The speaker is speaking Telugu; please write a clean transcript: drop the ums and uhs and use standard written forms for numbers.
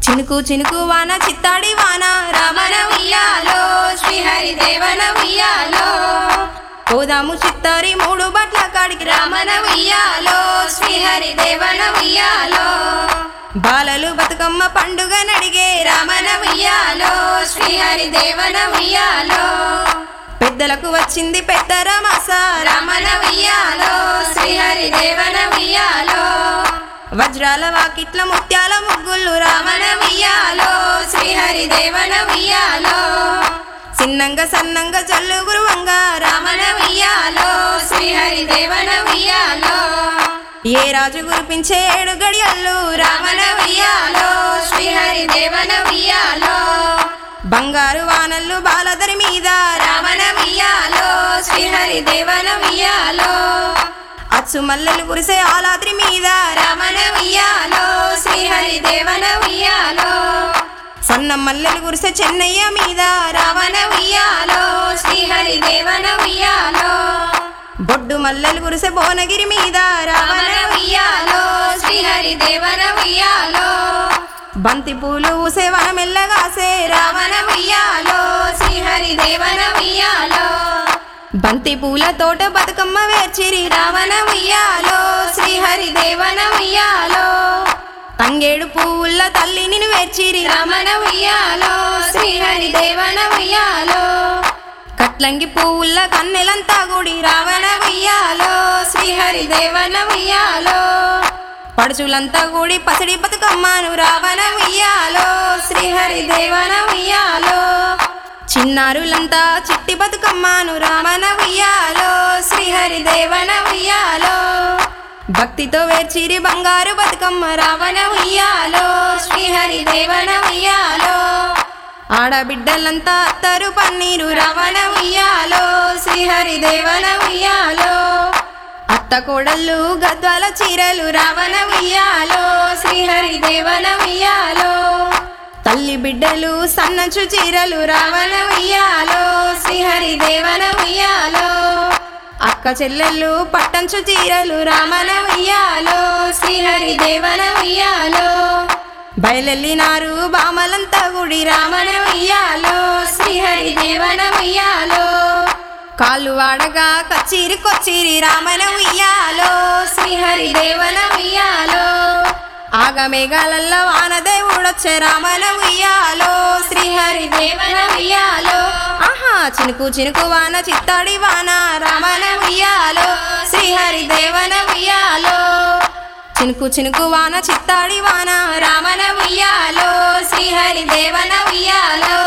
చినుకు చినుకు వాన చిత్తాడి వాన రమణ ఉయ్యాలో శ్రీహరి దేవన ఉయ్యాలో పోదాము చిత్తారి మూడు బట్ల కాడికి రమణ ఉయ్యాలో శ్రీహరి దేవన ఉయ్యాలో బాలలు బతుకమ్మ పండుగ నడిగే రమణ ఉయ్యాలో శ్రీహరి దేవన ఉయ్యాలో పెద్దలకు వచ్చింది పెద్దరమాస రమణ ఉయ్యాలో శ్రీహరి దేవన ఉయ్యాలో వజ్రాల వాకిట్ల ముత్యాల ముగ్గులు రమణ ఉయ్యాలో శ్రీహరి దేవన ఉయ్యాలో చిన్నంగా సన్నంగా జల్లు గురువంగా రమణ ఉయ్యాలో శ్రీహరి దేవన ఉయ్యాలో ఏ రాజు గురిపించే 7 గడియల్లు రమణ ఉయ్యాలో శ్రీహరి దేవన ఉయ్యాలో బంగారు వానల్లు బాలదరి మీద రమణ ఉయ్యాలో శ్రీహరి దేవన ఉయ్యాలో అచ్చు మల్లెలు కురిసే ఆలాద్రి మీద రమణ ఉయ్యాలో శ్రీహరి దేవన ఉయ్యాలో సన్న మల్లెలు కురిసే చెన్నయ్య మీద రమణ ఉయ్యాలో శ్రీహరి దేవన ఉయ్యాలో బొడ్డు మల్లెలు కురిసే భువనగిరి మీద రమణ ఉయ్యాలో శ్రీహరి దేవన ఉయ్యాలో బంతి పూలు ఊసే వనమెల్లగాసే రమణ ఉయ్యాలో శ్రీహరి దేవన ఉయ్యాలో బంతి పూల తోట బతుకమ్మ వేర్చిరి రమణ ఉయ్యాలో శ్రీహరి దేవన ఉయ్యాలో తంగేడు పువ్వుల తల్లి నిన్ను వేర్చిరి రమణ ఉయ్యాలో శ్రీహరి దేవన ఉయ్యాలో కట్లంగి పువ్వుల కన్నెలంతా గుడి రమణ ఉయ్యాలో శ్రీహరి దేవన ఉయ్యాలో పడుచులంతా గుడి పసిడి బతుకమ్మను రమణ ఉయ్యాలో శ్రీహరి దేవన ఉయ్యాలో చిన్నారులంతా చిట్టి బతుకమ్మను రమణ ఉయ్యాలో శ్రీహరి దేవన ఉయ్యాలో భక్తితో వేర్చిరి బంగారు బతుకమ్మ రమణ ఉయ్యాలో శ్రీహరి దేవన ఉయ్యాలో ఆడబిడ్డలంతా అత్తరు పన్నీరు రమణ ఉయ్యాలో శ్రీహరి దేవన ఉయ్యాలో అత్త కోడళ్ళు గద్వాల చీరలు రమణ ఉయ్యాలో శ్రీహరి దేవన ఉయ్యాలో తల్లి బిడ్డలు సన్నచు చీరలు రమణ ఉయ్యాలో శ్రీహరి దేవన ఉయ్యాలో అక్క చెల్లెళ్ళు పట్టంచు చీరలు రమణ ఉయ్యాలో శ్రీహరి దేవన ఉయ్యాలో బయలెల్లినారు బామలంతా గుడి రమణ ఉయ్యాలో శ్రీహరి దేవన ఉయ్యాలో కాళ్ళు వాడగా కచ్చిరి కొచ్చిరి రమణ ఉయ్యాలో శ్రీహరి దేవన ఉయ్యాలో ఆగమేఘాలల్ల వానదేవుడొచ్చే రమణ ఉయ్యాలో శ్రీహరి దేవన ఉయ్యాలో ఆహా చినుకు చినుకు వాన చిత్తాడి వాన రమణ ఉయ్యాలో శ్రీహరి దేవన ఉయ్యాలో చినుకు చినుకు వాన చిత్తాడి వాన రమణ ఉయ్యాలో శ్రీహరి దేవన ఉయ్యాలో